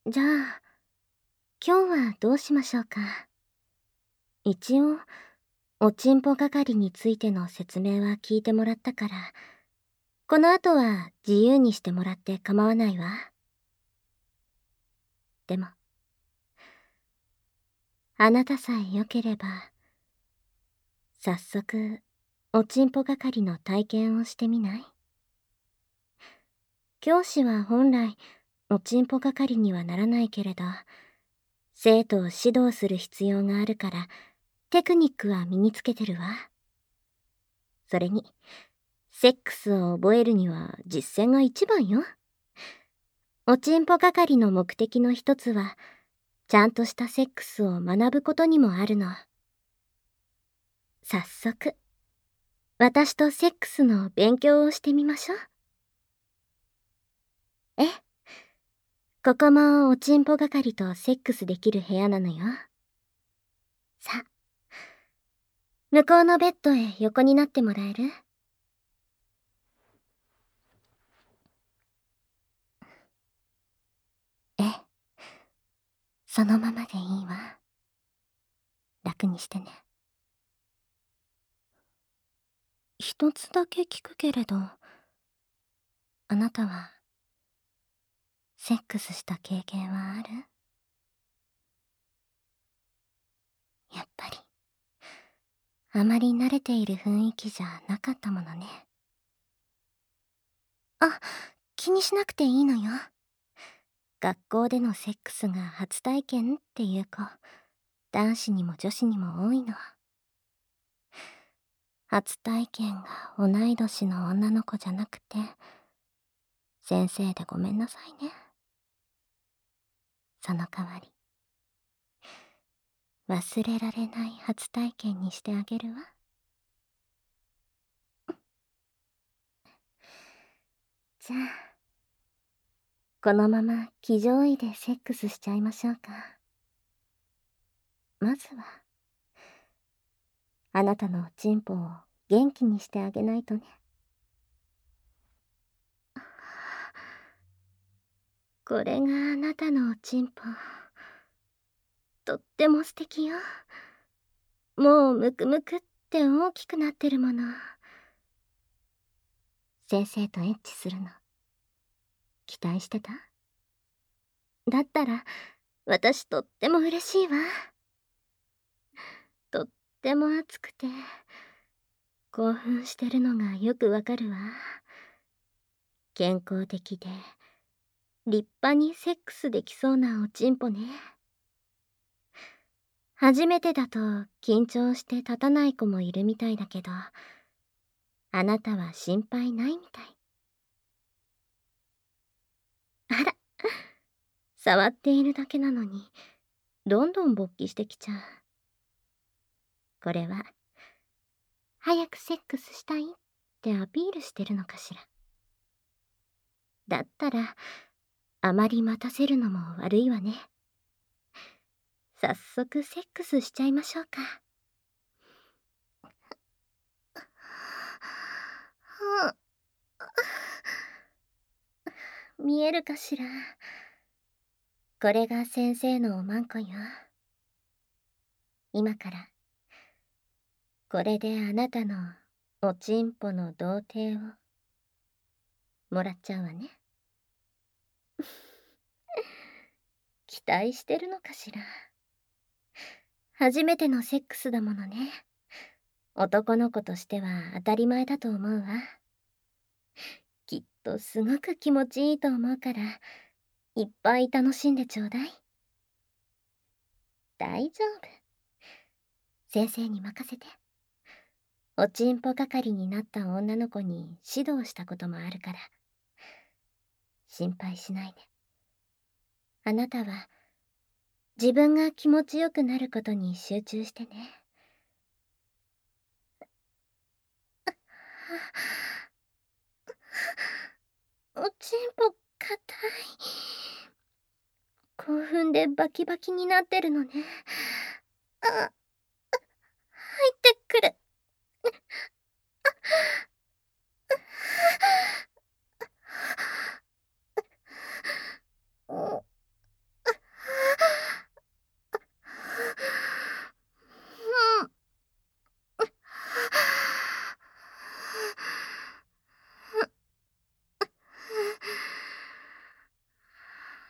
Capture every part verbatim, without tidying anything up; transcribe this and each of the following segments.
じゃあ、今日はどうしましょうか。一応、おちんぽ係についての説明は聞いてもらったから、この後は自由にしてもらって構わないわ。でも、あなたさえ良ければ、早速、おちんぽ係の体験をしてみない？教師は本来、おちんぽ係にはならないけれど、生徒を指導する必要があるから、テクニックは身につけてるわ。それに、セックスを覚えるには実践が一番よ。おちんぽ係の目的の一つは、ちゃんとしたセックスを学ぶことにもあるの。早速、私とセックスの勉強をしてみましょう。え、ここもおちんぽ係とセックスできる部屋なのよ。さあ、向こうのベッドへ横になってもらえる？ええ、そのままでいいわ。楽にしてね。一つだけ聞くけれど、あなたは、セックスした経験はある？やっぱり、あまり慣れている雰囲気じゃなかったものね。あ、気にしなくていいのよ。学校でのセックスが初体験っていう子、男子にも女子にも多いの。初体験が同い年の女の子じゃなくて、先生でごめんなさいね。その代わり、忘れられない初体験にしてあげるわ。じゃあ、このまま騎乗位でセックスしちゃいましょうか。まずは、あなたのおちんぽを元気にしてあげないとね。これがあなたのおちんぽ。とっても素敵よ。もうムクムクって大きくなってるもの。先生とエッチするの、期待してた？だったら、私とっても嬉しいわ。とっても熱くて、興奮してるのがよくわかるわ。健康的で、立派にセックスできそうなおちんぽね。初めてだと緊張して立たない子もいるみたいだけど、あなたは心配ないみたい。あら、触っているだけなのに、どんどん勃起してきちゃう。これは、早くセックスしたいってアピールしてるのかしら。だったら、あまり待たせるのも悪いわね。早速セックスしちゃいましょうか。見えるかしら。これが先生のおまんこよ。今から、これであなたのおちんぽの童貞をもらっちゃうわね。期待してるのかしら。初めてのセックスだものね。男の子としては当たり前だと思うわ。きっとすごく気持ちいいと思うから、いっぱい楽しんでちょうだい。大丈夫。先生に任せて。おちんぽ係になった女の子に指導したこともあるから。心配しないで。あなたは、自分が気持ちよくなることに集中してね。おちんぽ硬い。興奮でバキバキになってるのね。あ、入ってくる。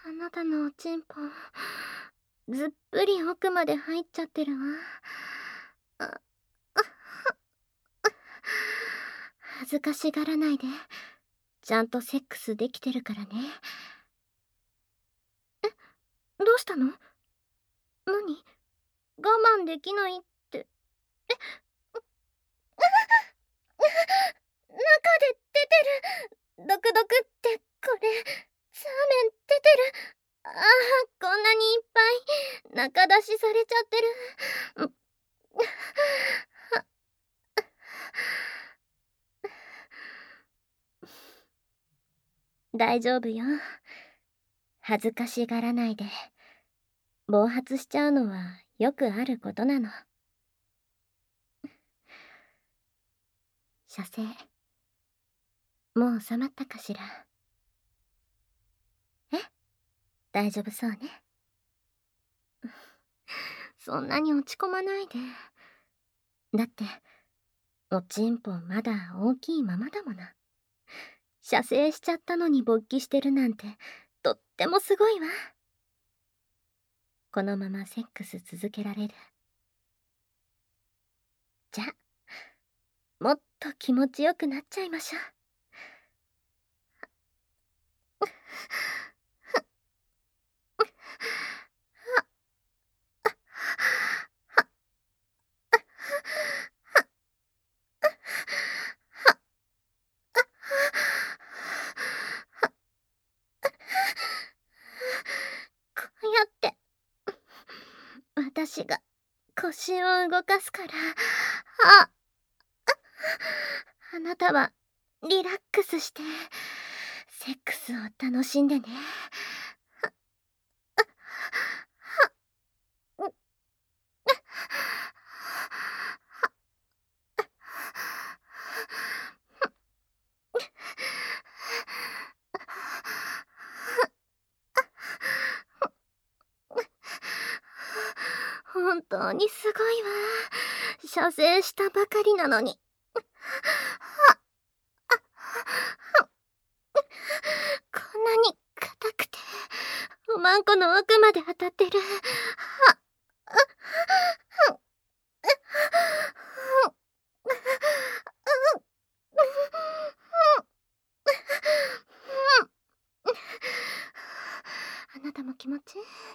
あなたのおちんぽずっぷり奥まで入っちゃってるわ。あ、あ、恥ずかしがらないで。ちゃんとセックスできてるからね。え、どうしたの？何？我慢できないって。え、中で出てる。ドクドクってこれ、サーメン出てる。ああ、こんなにいっぱい中出しされちゃってる。ん大丈夫よ。恥ずかしがらないで。暴発しちゃうのはよくあることなの。射精、もう収まったかしら。え？大丈夫そうね。そんなに落ち込まないで。だって、おちんぽまだ大きいままだもの。射精しちゃったのに勃起してるなんて、とってもすごいわ。このままセックス続けられる？じゃあ、もっと気持ちよくなっちゃいましょう。こうやって私が腰を動かすから。あ、あなたはリラックスしてセックスを楽しんでね。本当にすごいわ。射精したばかりなのに。こんなに硬くておまんこの奥まで当たってる。あなたも気持ち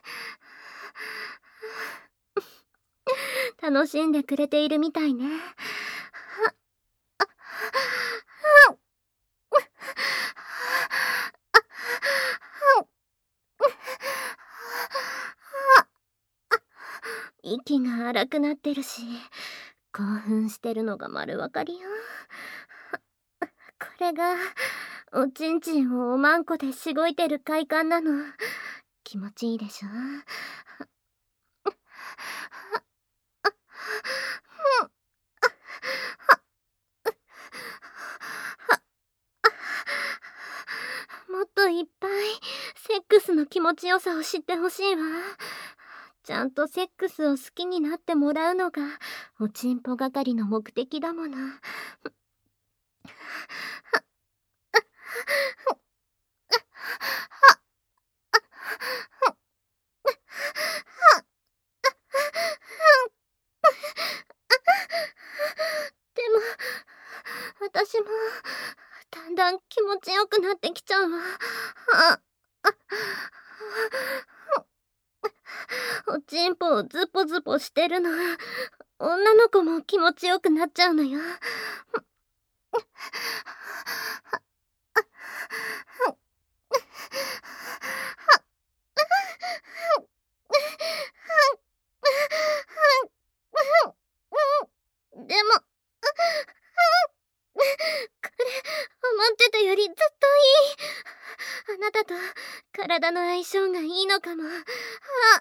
楽しんでくれているみたいね。息が荒くなってるし、興奮してるのが丸わかりよ。これがおちんちんをおまんこでしごいてる快感なの。気持ちいいでしょ。もっといっぱいセックスの気持ちよさを知ってほしいわ。ちゃんとセックスを好きになってもらうのがおちんぽ係の目的だもの。でも私もだんだん気持ちよくなってきちゃうわ。あおちんぽをズポズポしてるの女の子も気持ちよくなっちゃうのよ。でもこれ思ってたよりずっといい。あなたと体の相性がいいのかも。あ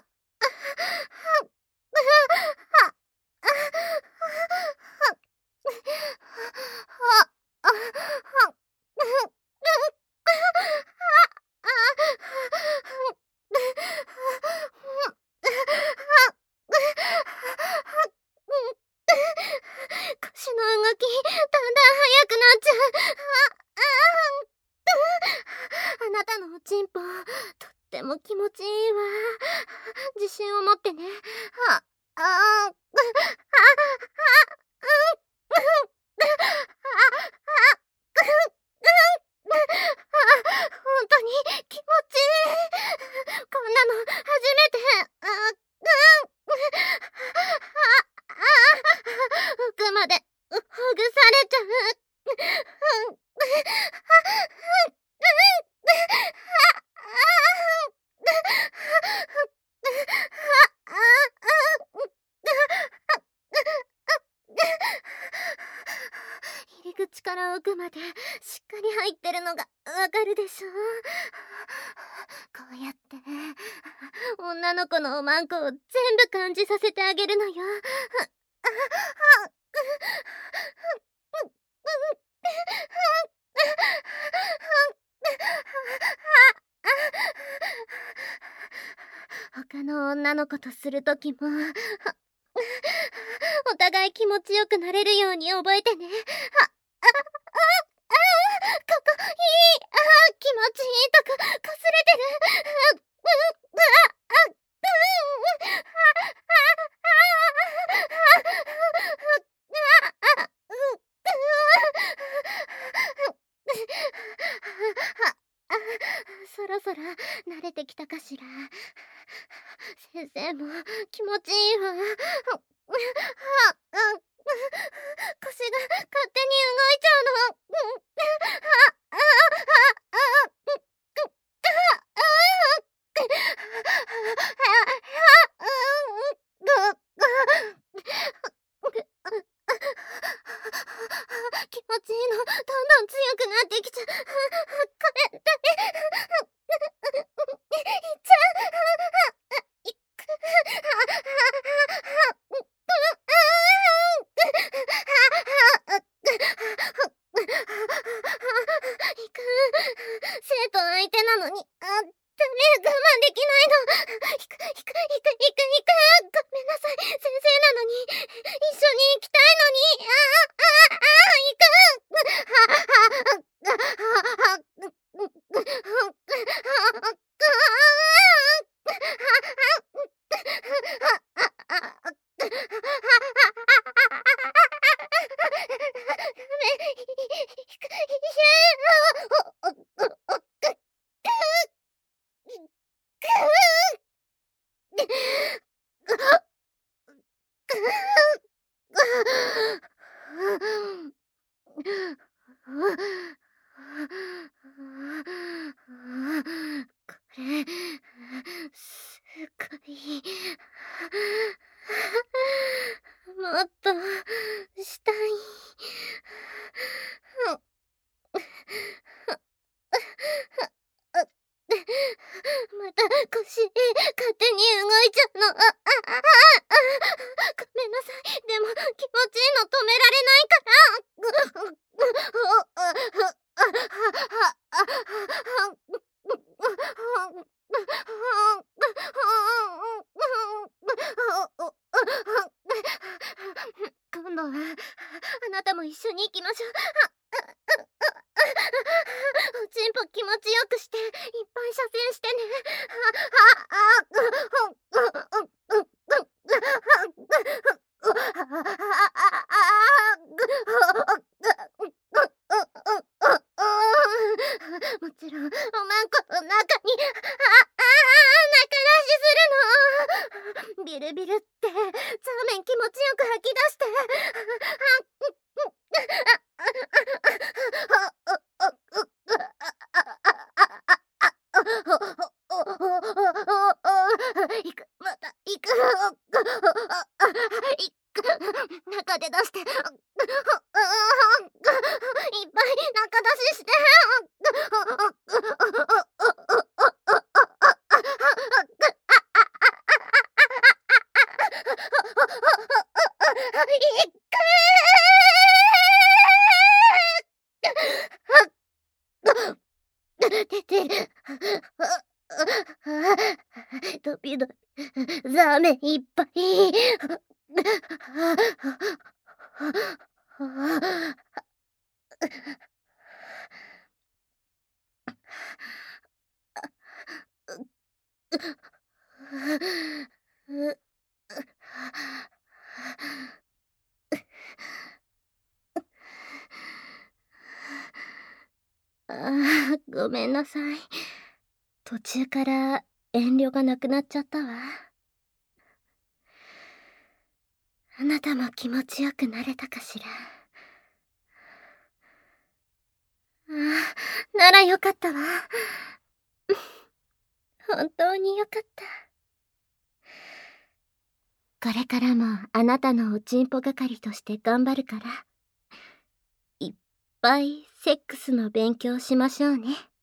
腰の動きだんだん速くなっちゃう。あああなたのおちんぽとってもも気持ちいいわ。自信を持ってね。あ、あー、あ、あ、あ、ほんとに気持ちいい。こんなの初めて。あ、あ、あ、奥までほぐされちゃう。入り口から奥までしっかり入ってるのがわかるでしょ。こうやって女の子のおまんこを全部感じさせてあげるのよ。他の女の子とするときもお互い気持ちよくなれるように覚えてね。あ、あ、あ、あ、ここいい。あ、気持ちいいとここすれてる。あ、あ、あ、そろそろ慣れてきたかしら。先生も気持ちいいわ。あ、あ、腰が勝手に動いちゃうの。あ、あ、あ、あ、気持ちいいのどんどん強くなってきちゃう。これだけいっちゃう。いく。いく。生徒相手なのに、あ、ダメ、我慢できないの。いく、いく、いく、いく、いく。ごめんなさい。先生なのに、一緒に行きたいのに。ああ、ああ、いく。これ、すごい。もっとしたい。また腰勝手に動いちゃうの。あ、あ、あ、あ、ごめんなさい。でも気持ちいいの止められないから。今度はあなたも一緒に行きましょう。おちんぽ気持ちよくしていっぱい射精してね。もちろんおまんこの中に、あ、あ、中出しするの。ビルビルってザーメン気持ちよく吐き出して。いく、またいく。いく、中で出して。いっぱい中出しして。出てる。ドビドビ、ザーメンいっぱい。 さい。途中から遠慮がなくなっちゃったわ。あなたも気持ちよくなれたかしら。ああ、ならよかったわ。本当によかった。これからもあなたのおちんぽ係として頑張るから、いっぱいセックスの勉強しましょうね。